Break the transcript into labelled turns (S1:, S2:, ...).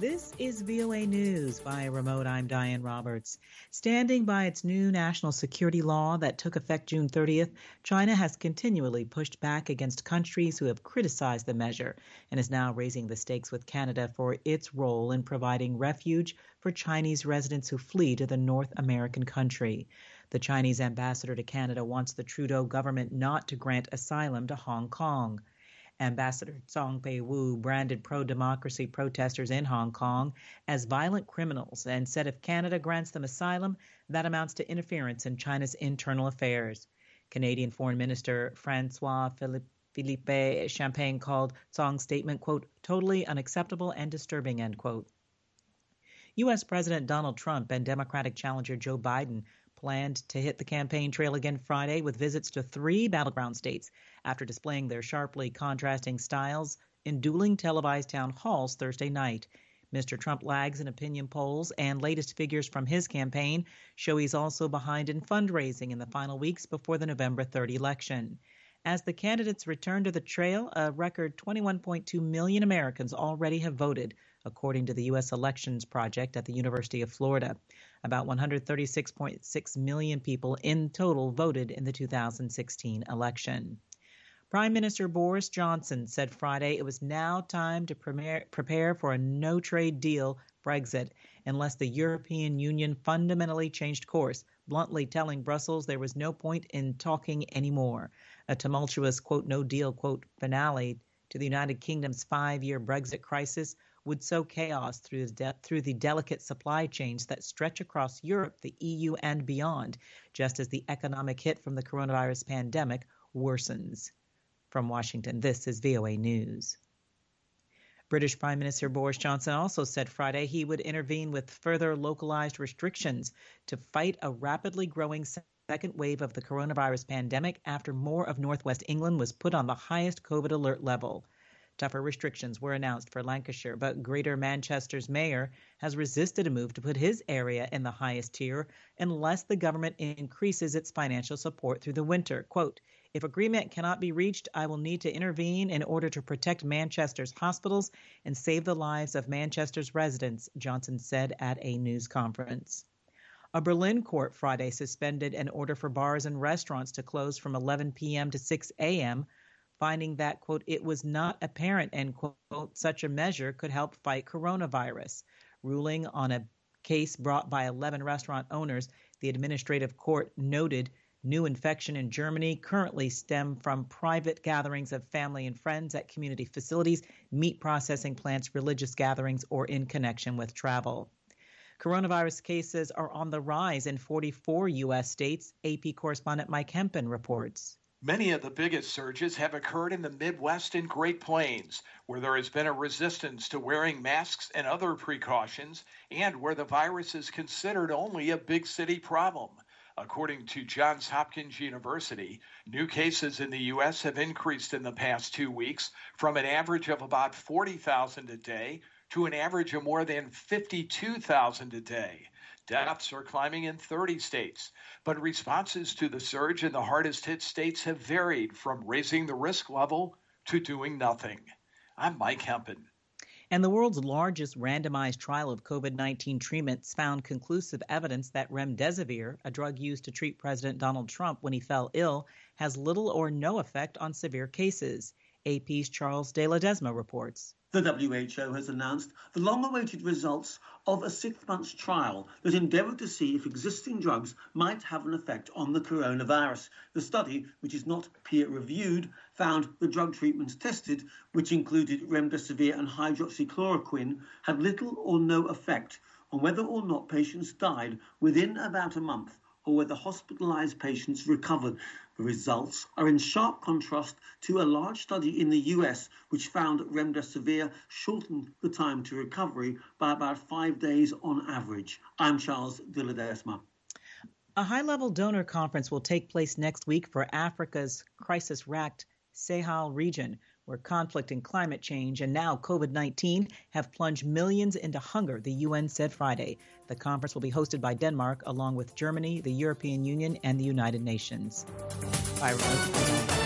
S1: This is VOA News. Via remote, I'm Diane Roberts. Standing by its new national security law that took effect June 30th, China has continually pushed back against countries who have criticized the measure and is now raising the stakes with Canada for its role in providing refuge for Chinese residents who flee to the North American country. The Chinese ambassador to Canada wants the Trudeau government not to grant asylum to Hong Kong. Ambassador Song Pei-Wu branded pro-democracy protesters in Hong Kong as violent criminals and said if Canada grants them asylum, that amounts to interference in China's internal affairs. Canadian Foreign Minister Francois Philippe Champagne called Song's statement, quote, totally unacceptable and disturbing, end quote. U.S. President Donald Trump and Democratic challenger Joe Biden planned to hit the campaign trail again Friday with visits to 3 battleground states after displaying their sharply contrasting styles in dueling televised town halls Thursday night. Mr. Trump lags in opinion polls, and latest figures from his campaign show he's also behind in fundraising in the final weeks before the November 3rd election. As the candidates return to the trail, a record 21.2 million Americans already have voted, according to the U.S. Elections Project at the University of Florida. About 136.6 million people in total voted in the 2016 election. Prime Minister Boris Johnson said Friday it was now time to prepare for a no-trade deal Brexit unless the European Union fundamentally changed course, bluntly telling Brussels there was no point in talking anymore. A tumultuous, quote, no-deal, quote, finale to the United Kingdom's 5-year Brexit crisis would sow chaos through the delicate supply chains that stretch across Europe, the EU, and beyond, just as the economic hit from the coronavirus pandemic worsens. From Washington, this is VOA News. British Prime Minister Boris Johnson also said Friday he would intervene with further localized restrictions to fight a rapidly growing second wave of the coronavirus pandemic after more of northwest England was put on the highest COVID alert level. Tougher restrictions were announced for Lancashire, but Greater Manchester's mayor has resisted a move to put his area in the highest tier unless the government increases its financial support through the winter. Quote, if agreement cannot be reached, I will need to intervene in order to protect Manchester's hospitals and save the lives of Manchester's residents, Johnson said at a news conference. A Berlin court Friday suspended an order for bars and restaurants to close from 11 p.m. to 6 a.m., finding that, quote, it was not apparent, end quote, such a measure could help fight coronavirus. Ruling on a case brought by 11 restaurant owners, the administrative court noted new infection in Germany currently stem from private gatherings of family and friends at community facilities, meat processing plants, religious gatherings, or in connection with travel. Coronavirus cases are on the rise in 44 U.S. states, AP correspondent Mike Hempen reports.
S2: Many of the biggest surges have occurred in the Midwest and Great Plains, where there has been a resistance to wearing masks and other precautions, and where the virus is considered only a big city problem. According to Johns Hopkins University, new cases in the U.S. have increased in the past 2 weeks from an average of about 40,000 a day to an average of more than 52,000 a day. Deaths are climbing in 30 states, but responses to the surge in the hardest hit states have varied from raising the risk level to doing nothing. I'm Mike Hempen.
S1: And the world's largest randomized trial of COVID-19 treatments found conclusive evidence that remdesivir, a drug used to treat President Donald Trump when he fell ill, has little or no effect on severe cases. AP's Charles de Ledesma reports.
S3: The WHO has announced the long-awaited results of a 6-month trial that endeavoured to see if existing drugs might have an effect on the coronavirus. The study, which is not peer-reviewed, found the drug treatments tested, which included remdesivir and hydroxychloroquine, had little or no effect on whether or not patients died within about a month or whether hospitalized patients recovered. The results are in sharp contrast to a large study in the US, which found that remdesivir shortened the time to recovery by about 5 days on average. I'm Charles de Ledesma.
S1: A high-level donor conference will take place next week for Africa's crisis-racked Sahel region, where conflict and climate change and now COVID-19 have plunged millions into hunger, the UN said Friday. The conference will be hosted by Denmark, along with Germany, the European Union, and the United Nations. Bye, everyone.